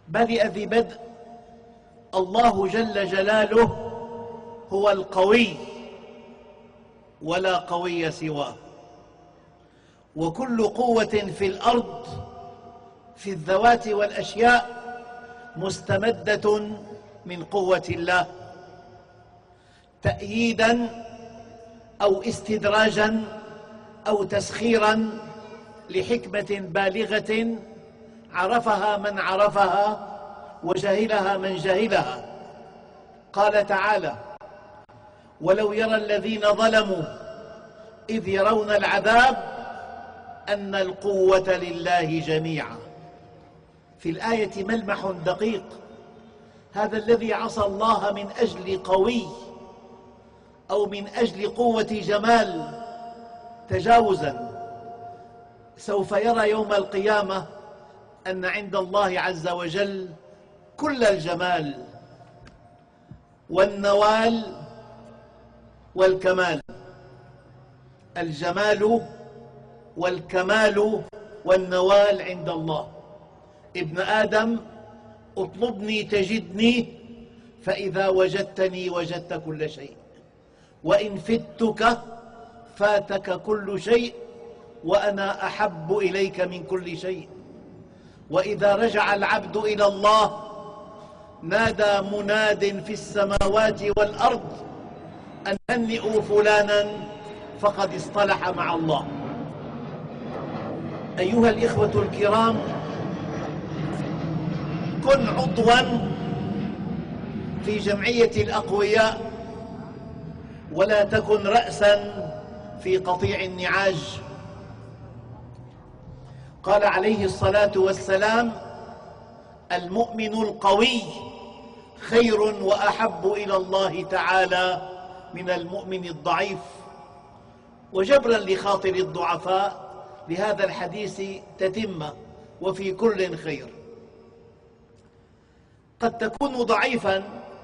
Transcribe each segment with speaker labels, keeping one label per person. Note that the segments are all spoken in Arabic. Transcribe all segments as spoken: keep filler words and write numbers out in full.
Speaker 1: بدأ ذي بدء. الله جل جلاله هو القوي ولا قوي سواه، وكل قوة في الأرض في الذوات والأشياء مستمدة من قوة الله، تأييداً أو استدراجاً أو تسخيراً لحكمة بالغة عرفها من عرفها وجهلها من جهلها. قال تعالى: ولو يرى الذين ظلموا إذ يرون العذاب أن القوة لله جميعا. في الآية ملمح دقيق. هذا الذي عصى الله من أجل قوي أو من أجل قوة جمال تجاوزا سوف يرى يوم القيامة أن عند الله عز وجل كل الجمال والنوال والكمال. الجمال والكمال والنوال عند الله. ابن آدم اطلبني تجدني، فإذا وجدتني وجدت كل شيء، وإن فتك فاتك كل شيء، وأنا أحب إليك من كل شيء. وإذا رجع العبد إلى الله نادى مناد في السماوات والأرض أن هنئوا فلانا فقد اصطلح مع الله. أيها الإخوة الكرام، كن عضواً في جمعية الأقوياء ولا تكن رأساً في قطيع النعاج. قال عليه الصلاة والسلام: المؤمن القوي خير وأحب إلى الله تعالى من المؤمن الضعيف. وجبراً لخاطر الضعفاء لهذا الحديث تتمة: وفي كل خير. قد تكون ضعيفاً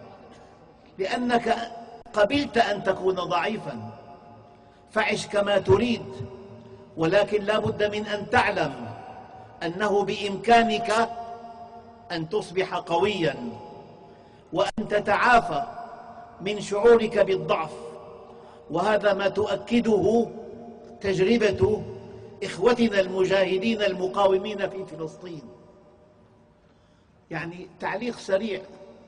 Speaker 1: لأنك قبلت أن تكون ضعيفاً، فعش كما تريد، ولكن لا بد من أن تعلم أنه بإمكانك أن تصبح قوياً وأن تتعافى من شعورك بالضعف. وهذا ما تؤكده تجربة إخوتنا المجاهدين المقاومين في فلسطين. يعني تعليق سريع: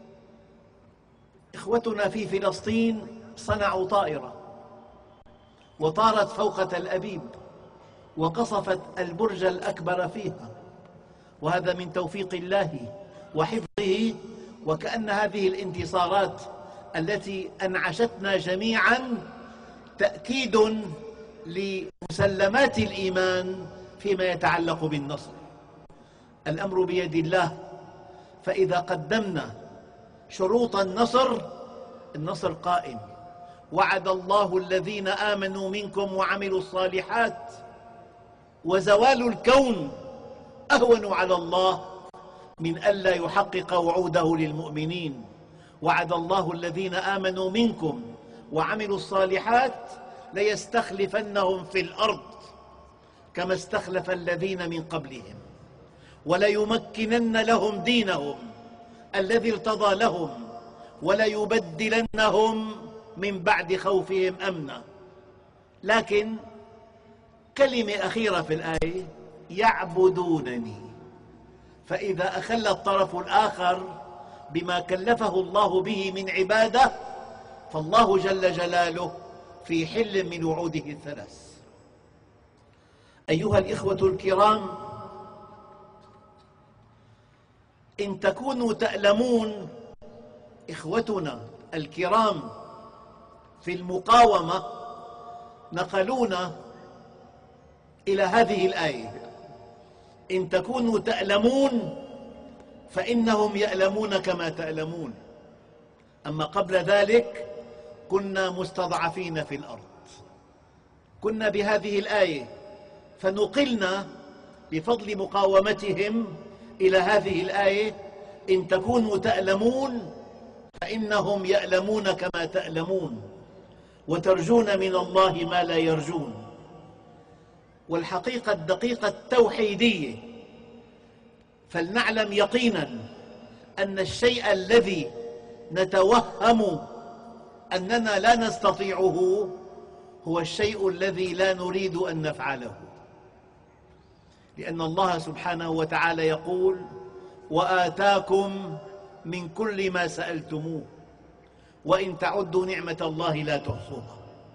Speaker 1: إخوتنا في فلسطين صنعوا طائرة وطارت فوق تل أبيب وقصفت البرج الأكبر فيها، وهذا من توفيق الله وحفظه. وكأن هذه الانتصارات التي أنعشتنا جميعاً تأكيد لمسلمات الإيمان فيما يتعلق بالنصر. الأمر بيد الله، فإذا قدمنا شروط النصر النصر قائم. وعد الله الذين آمنوا منكم وعملوا الصالحات وزوال الكون أهون على الله من ألا يحقق وعوده للمؤمنين. وعد الله الذين آمنوا منكم وعملوا الصالحات ليستخلفنهم في الأرض كما استخلف الذين من قبلهم وليمكنن لهم دينهم الذي ارتضى لهم وليبدلنهم من بعد خوفهم أمنا. لكن كلمة أخيرة في الآية: يعبدونني. فإذا أخل الطرف الآخر بما كلفه الله به من عبادة، فالله جل جلاله في حل من وعوده الثلاث. أيها الإخوة الكرام، إن تكونوا تألمون إخوتنا الكرام في المقاومة نقلونا إلى هذه الآية: إن تكونوا تألمون فإنهم يألمون كما تألمون. أما قبل ذلك كنا مستضعفين في الأرض. كنا بهذه الآية فنقلنا بفضل مقاومتهم إلى هذه الآية: إن تكونوا تألمون فإنهم يألمون كما تألمون وترجون من الله ما لا يرجون. والحقيقة الدقيقة التوحيدية، فلنعلم يقيناً أن الشيء الذي نتوهم أننا لا نستطيعه هو الشيء الذي لا نريد أن نفعله، لأن الله سبحانه وتعالى يقول: وآتاكم من كل ما سألتموه وإن تعدوا نعمة الله لا تحصوها.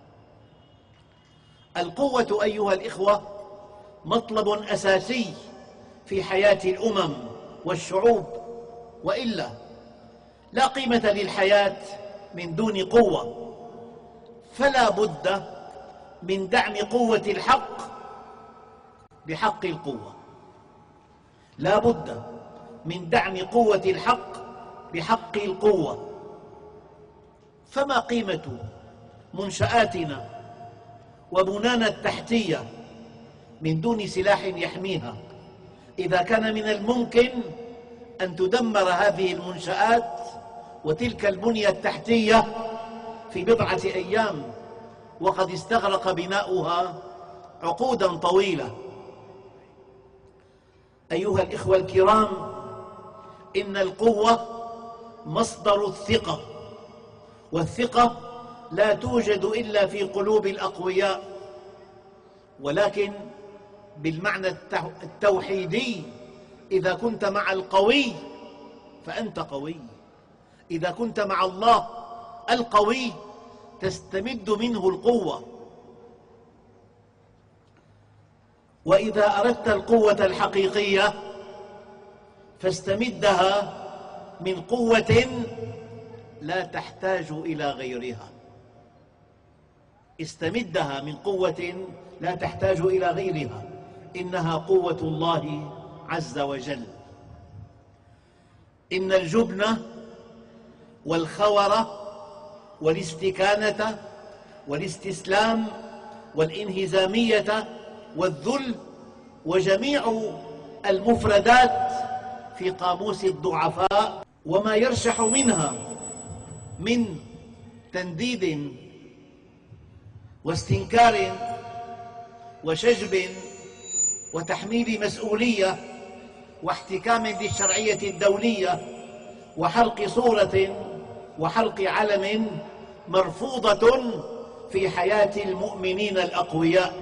Speaker 1: القوة أيها الإخوة مطلب أساسي في حياة الأمم والشعوب، وإلا لا قيمة للحياة من دون قوة، فلا بد من دعم قوة الحق بحق القوة، لا بد من دعم قوة الحق بحق القوة. فما قيمة منشآتنا وبنانا التحتية من دون سلاح يحميها إذا كان من الممكن أن تدمر هذه المنشآت وتلك البنية التحتية في بضعة أيام، وقد استغرق بناؤها عقوداً طويلة. أيها الإخوة الكرام، إن القوة مصدر الثقة، والثقة لا توجد إلا في قلوب الأقوياء، ولكن بالمعنى التوحيدي: إذا كنت مع القوي فأنت قوي، إذا كنت مع الله القوي تستمد منه القوة. وإذا أردت القوة الحقيقية فاستمدها من قوة لا تحتاج إلى غيرها، استمدها من قوة لا تحتاج إلى غيرها، إنها قوة الله عز وجل. إن الجبن والخور والاستكانة والاستسلام والانهزامية والذل وجميع المفردات في قاموس الضعفاء وما يرشح منها من تنديد واستنكار وشجب وتحميل مسؤولية واحتكام للشرعية الدولية وحلق صورة وحلق علم مرفوضة في حياة المؤمنين الأقوياء.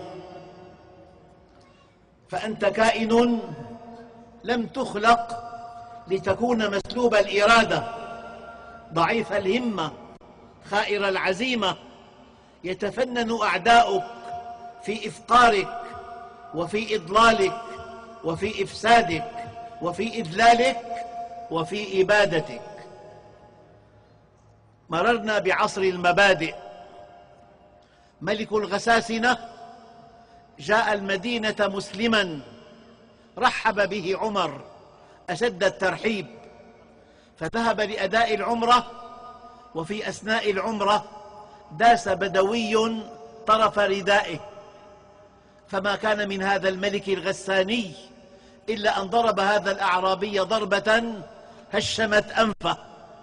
Speaker 1: فأنت كائن لم تخلق لتكون مسلوب الإرادة، ضعيف الهمة، خائر العزيمة. يتفنن أعداؤك في إفقارك وفي إضلالك وفي إفسادك وفي إذلالك وفي إبادتك. مررنا بعصر المبادئ. ملك الغساسنة جاء المدينة مسلما، رحب به عمر أشد الترحيب، فذهب لأداء العمرة، وفي أثناء العمرة داس بدوي طرف ردائه، فما كان من هذا الملك الغساني إلا أن ضرب هذا الأعرابي ضربة هشمت أنفه،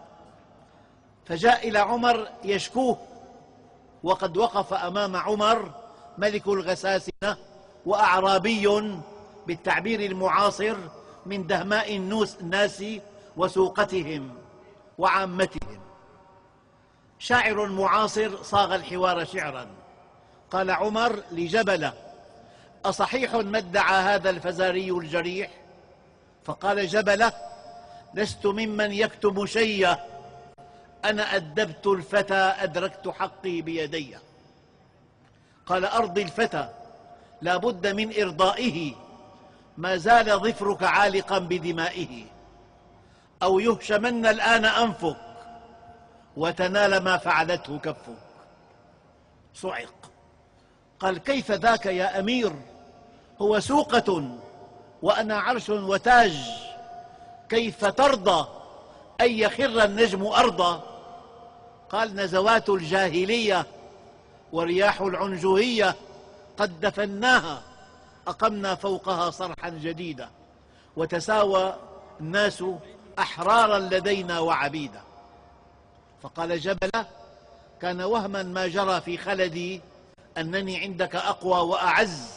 Speaker 1: فجاء إلى عمر يشكوه، وقد وقف أمام عمر ملك الغساسنة وأعرابي بالتعبير المعاصر من دهماء الناس وسوقتهم وعامتهم. شاعر معاصر صاغ الحوار شعرا، قال عمر لجبلة: أصحيح ما ادعى هذا الفزاري الجريح؟ فقال جبلة: لست ممن يكتم شيئا، أنا أدبت الفتى أدركت حقي بيدي. قال: أرضي الفتى لا بد من إرضائه، ما زال ظفرك عالقا بدمائه، أو يهشمن الآن أنفك وتنال ما فعلته كفك. صعق، قال: كيف ذاك يا أمير؟ هو سوقة وأنا عرش وتاج، كيف ترضى أن يخر النجم أرضا؟ قال: نزوات الجاهلية ورياح العنجهية قد دفناها، أقمنا فوقها صرحا جديدا، وتساوى الناس أحرارا لدينا وعبيدا. فقال جبلة: كان وهما ما جرى في خلدي أنني عندك أقوى وأعز،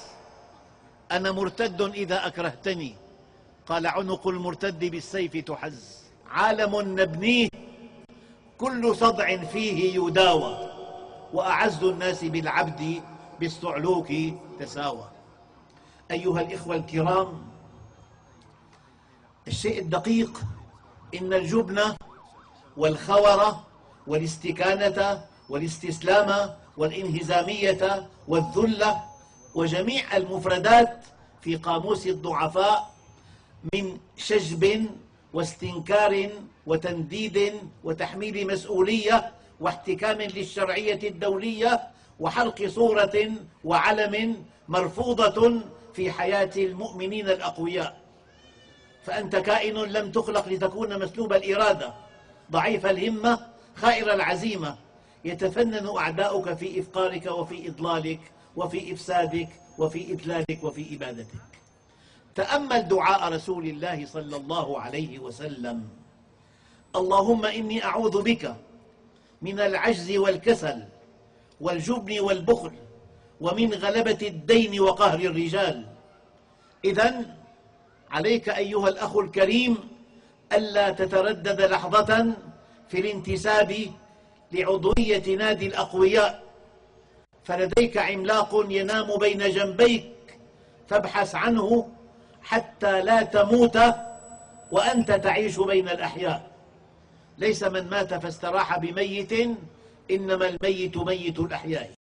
Speaker 1: أنا مرتد إذا أكرهتني. قال: عنق المرتد بالسيف تحز. عالم نبنيه كل صدع فيه يداوى، وأعز الناس بالعبد بالصعلوك تساوى. أيها الإخوة الكرام، الشيء الدقيق إن الجبن والخور والاستكانة والاستسلام والانهزامية والذلة وجميع المفردات في قاموس الضعفاء من شجب واستنكار وتنديد وتحميل مسؤولية واحتكام للشرعية الدولية وحلق صورة وعلم مرفوضة في حياة المؤمنين الأقوياء. فأنت كائن لم تخلق لتكون مسلوب الإرادة، ضعيف الهمة، خائر العزيمة، يتفنن أعداؤك في إفقارك وفي إضلالك وفي إفسادك وفي إذلالك وفي إبادتك. تأمل دعاء رسول الله صلى الله عليه وسلم: اللهم إني أعوذ بك من العجز والكسل والجبن والبخل ومن غلبة الدين وقهر الرجال. إذن عليك أيها الأخ الكريم ألا تتردد لحظة في الانتساب لعضوية نادي الأقوياء، فلديك عملاق ينام بين جنبيك، فابحث عنه حتى لا تموت وأنت تعيش بين الأحياء. ليس من مات فاستراح بميت، إنما الميت ميت الأحياء.